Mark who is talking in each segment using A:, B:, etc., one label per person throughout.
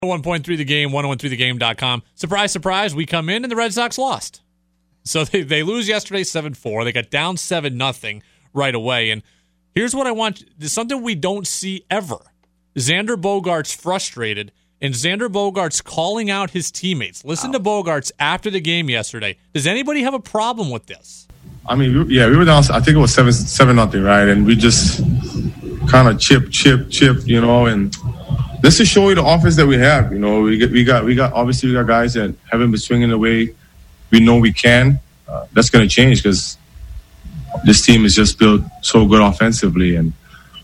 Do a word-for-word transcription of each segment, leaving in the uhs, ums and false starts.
A: one point three The Game, one oh one three the game dot com. Surprise, surprise, we come in and the Red Sox lost. So they, they lose yesterday seven four. They got down seven nothing right away. And here's what I want. There's something we don't see ever. Xander Bogaerts frustrated, and Xander Bogaerts calling out his teammates. Listen
B: wow.
A: to Bogaerts after the game yesterday. Does anybody have a problem with this?
C: I mean, yeah, we were down, I think it was seven, seven nothing, right? And we just kind of chip, chip, chip, you know, and this is show you the offense that we have. You know, we get, we got, we got, obviously we got guys that haven't been swinging the way we know we can. Uh, that's going to change because this team is just built so good offensively, and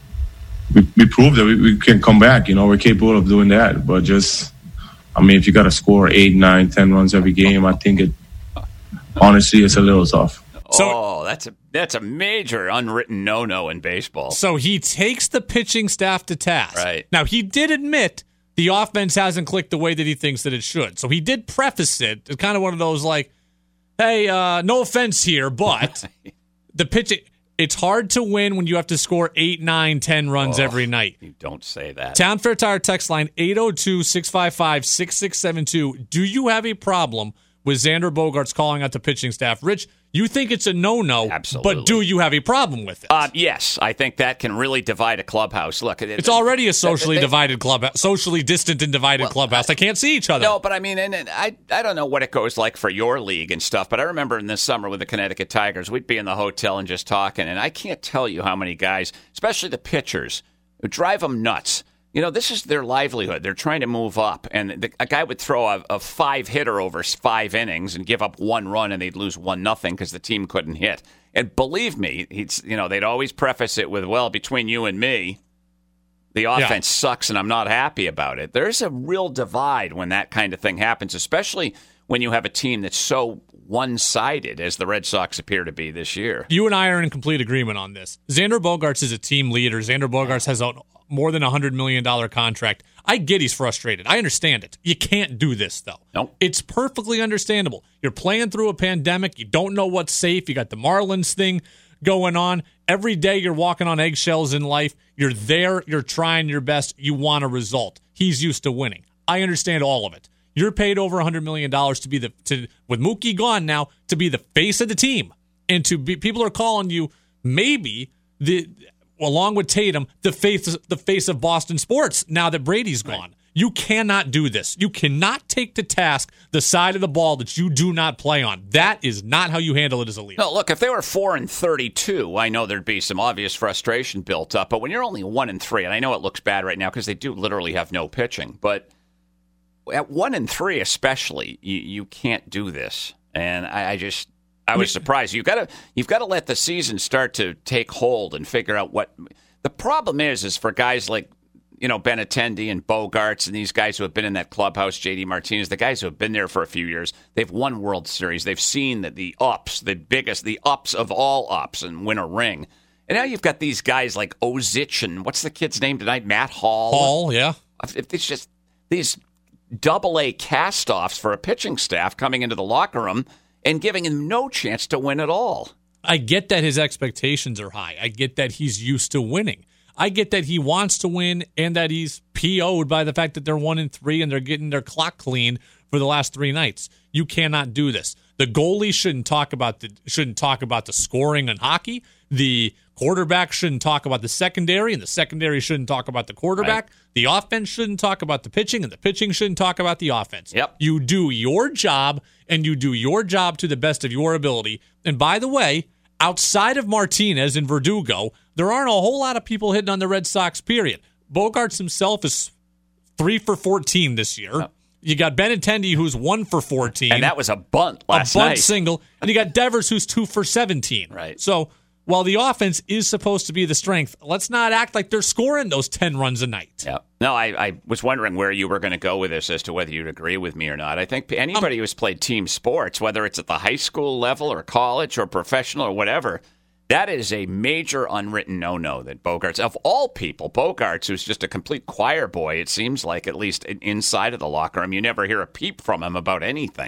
C: we, we proved that we, we can come back. You know, we're capable of doing that. But just, I mean, if you got to score eight, nine, ten runs every game, I think it, honestly, it's a little tough.
B: So, oh, that's a that's a major unwritten no-no in baseball.
A: So he takes the pitching staff to task.
B: Right.
A: Now, he did admit the offense hasn't clicked the way that he thinks that it should. So he did preface it. It's kind of one of those like, hey, uh, no offense here, but the pitching, it's hard to win when you have to score eight, nine, ten runs
B: oh,
A: every night.
B: You don't say that.
A: Town Fair Tire text line eight oh two, six five five, six six seven two. Do you have a problem with Xander Bogaerts calling out the pitching staff? Rich, you think it's a no-no,
B: Absolutely.
A: But do you have a problem with it?
B: Uh, yes, I think that can really divide a clubhouse. Look, it,
A: it's already a socially
B: they,
A: divided clubhouse, socially distant and divided
B: well,
A: clubhouse.
B: I,
A: they can't see each other.
B: No, but I mean, and, and I I don't know what it goes like for your league and stuff, but I remember in this summer with the Connecticut Tigers, we'd be in the hotel and just talking, and I can't tell you how many guys, especially the pitchers, who drive them nuts. You know, this is their livelihood. They're trying to move up. And the, a guy would throw a, a five-hitter over five innings and give up one run, and they'd lose one nothing because the team couldn't hit. And believe me, he's, you know, they'd always preface it with, well, between you and me, the offense yeah. sucks, and I'm not happy about it. There's a real divide when that kind of thing happens, especially when you have a team that's so one-sided as the Red Sox appear to be this year.
A: You and I are in complete agreement on this. Xander Bogaerts is a team leader. Xander Bogaerts has a more than a one hundred million dollars contract. I get he's frustrated. I understand it. You can't do this, though.
B: Nope.
A: It's perfectly understandable. You're playing through a pandemic. You don't know what's safe. You got the Marlins thing going on. Every day you're walking on eggshells in life. You're there. You're trying your best. You want a result. He's used to winning. I understand all of it. You're paid over one hundred million dollars to be the to with Mookie gone now to be the face of the team, and to be people are calling you maybe the along with Tatum the face the face of Boston sports now that Brady's gone. Right. You cannot do this. You cannot take to task the side of the ball that you do not play on. That is not how you handle it as a leader.
B: No, look, if they were four and thirty-two, I know there'd be some obvious frustration built up. But when you're only one and three, and I know it looks bad right now because they do literally have no pitching, but at one and three, especially, you, you can't do this. And I, I just, I was surprised. You've got to, you've got to let the season start to take hold and figure out what the problem is. Is for guys like, you know, Benintendi and Bogaerts and these guys who have been in that clubhouse, J D Martinez, the guys who have been there for a few years. They've won World Series. They've seen the, the ups, the biggest, the ups of all ups, and win a ring. And now you've got these guys like Ozich and what's the kid's name tonight? Matt Hall.
A: Hall, yeah.
B: It's just these double-A cast-offs for a pitching staff coming into the locker room and giving him no chance to win at all.
A: I get that his expectations are high. I get that he's used to winning. I get that he wants to win and that he's P O'd by the fact that they're one and three and they're getting their clock cleaned for the last three nights. You cannot do this. The goalie shouldn't talk about the shouldn't talk about the scoring in hockey. The quarterback shouldn't talk about the secondary, and the secondary shouldn't talk about the quarterback. Right. The offense shouldn't talk about the pitching, and the pitching shouldn't talk about the offense.
B: Yep.
A: You do your job, and you do your job to the best of your ability. And by the way, outside of Martinez and Verdugo, there aren't a whole lot of people hitting on the Red Sox, period. Bogaerts himself is three for fourteen this year. Yep. You got Benintendi, who's one for fourteen.
B: And that was a bunt last
A: night. A bunt
B: night.
A: single. And you got Devers, who's two for seventeen.
B: Right.
A: So while the offense is supposed to be the strength, let's not act like they're scoring those ten runs a night.
B: Yeah. No, I, I was wondering where you were going to go with this as to whether you'd agree with me or not. I think anybody um, who's played team sports, whether it's at the high school level or college or professional or whatever, that is a major unwritten no-no that Bogaerts, of all people, Bogaerts, who's just a complete choir boy, it seems like, at least inside of the locker room, you never hear a peep from him about anything.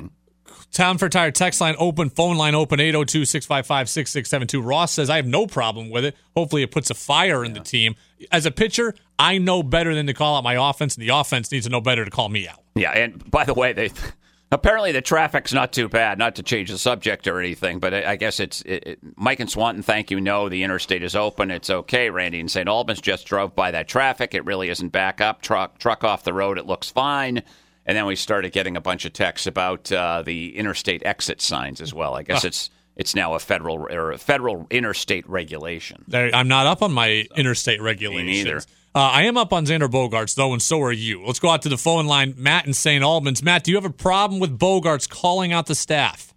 A: Town for Tire text line open, phone line open, eight oh two, six five five, six six seven two. Ross says, I have no problem with it. Hopefully it puts a fire in yeah. the team. As a pitcher, I know better than to call out my offense, and the offense needs to know better to call me out.
B: Yeah, and by the way, they apparently the traffic's not too bad, not to change the subject or anything, but I, I guess it's it, it, Mike and Swanton, thank you, no, the interstate is open. It's okay. Randy and Saint Albans just drove by that traffic. It really isn't back up. Truck, truck off the road, it looks fine. And then we started getting a bunch of texts about uh, the interstate exit signs as well. I guess oh. it's it's now a federal or a federal interstate regulation.
A: There, I'm not up on my interstate regulations.
B: Me neither.
A: Uh, I am up on Xander Bogaerts, though, and so are you. Let's go out to the phone line. Matt in Saint Albans. Matt, do you have a problem with Bogaerts calling out the staff?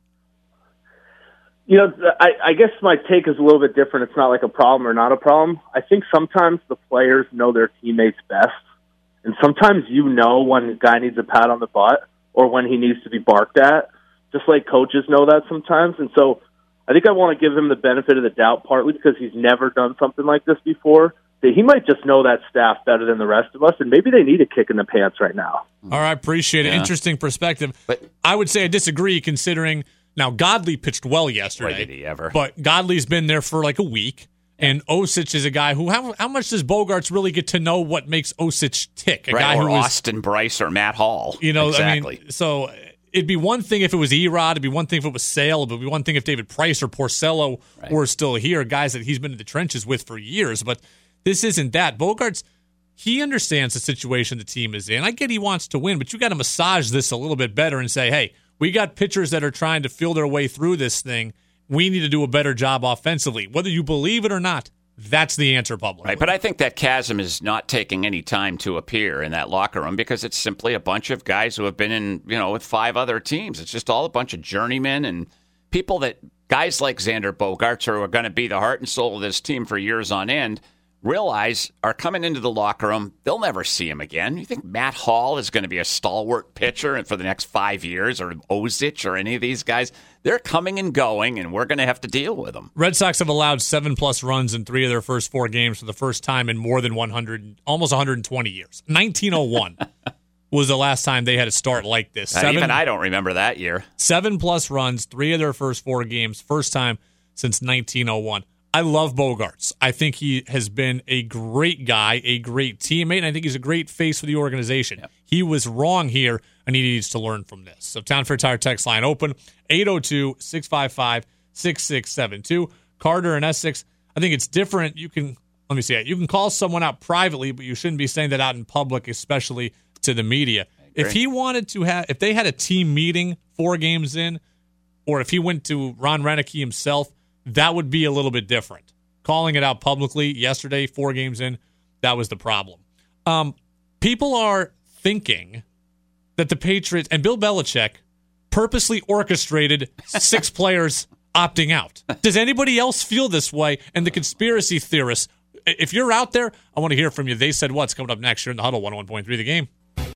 D: You know, I, I guess my take is a little bit different. It's not like a problem or not a problem. I think sometimes the players know their teammates best. And sometimes you know when a guy needs a pat on the butt or when he needs to be barked at, just like coaches know that sometimes. And so I think I want to give him the benefit of the doubt, partly because he's never done something like this before, that he might just know that staff better than the rest of us, and maybe they need a kick in the pants right now.
A: All right, appreciate it.
B: Yeah.
A: Interesting perspective.
B: But
A: I would say I disagree, considering now Godley pitched well yesterday.
B: Why did he ever?
A: But Godley's been there for like a week. And Osich is a guy who, how, how much does Bogaerts really get to know what makes Osich tick? A
B: right,
A: guy
B: or
A: who is,
B: Austin Bryce or Matt Hall.
A: You know,
B: exactly.
A: I mean, so it'd be one thing if it was Erod. It'd be one thing if it was Sale. It'd be one thing if David Price or Porcello right. were still here, guys that he's been in the trenches with for years. But this isn't that. Bogaerts, he understands the situation the team is in. I get he wants to win, but you got to massage this a little bit better and say, hey, we got pitchers that are trying to feel their way through this thing. We need to do a better job offensively. Whether you believe it or not, that's the answer publicly.
B: Right, but I think that chasm is not taking any time to appear in that locker room because it's simply a bunch of guys who have been in, you know, with five other teams. It's just all a bunch of journeymen and people that guys like Xander Bogaerts, who are going to be the heart and soul of this team for years on end, realize are coming into the locker room. They'll never see him again. You think Matt Hall is going to be a stalwart pitcher for the next five years or Osich or any of these guys? They're coming and going, and we're going to have to deal with them.
A: Red Sox have allowed seven-plus runs in three of their first four games for the first time in more than one hundred, almost one hundred twenty years. nineteen oh one was the last time they had a start like this.
B: Seven, even I don't remember that year.
A: Seven-plus runs, three of their first four games, first time since nineteen oh one. I love Bogaerts. I think he has been a great guy, a great teammate, and I think he's a great face for the organization. Yep. He was wrong here, and he needs to learn from this. So Town Fair Tire text line open, eight oh two, six five five, six six seven two. Carter and Essex, I think it's different. You can, let me see it. You can call someone out privately, but you shouldn't be saying that out in public, especially to the media. If he wanted to have, if they had a team meeting four games in, or if he went to Ron Renicky himself, that would be a little bit different. Calling it out publicly yesterday, four games in, that was the problem. Um, people are thinking that the Patriots and Bill Belichick purposely orchestrated six players opting out. Does anybody else feel this way? And the conspiracy theorists, if you're out there, I want to hear from you. They said what's coming up next year in the Huddle, one oh one point three The Game.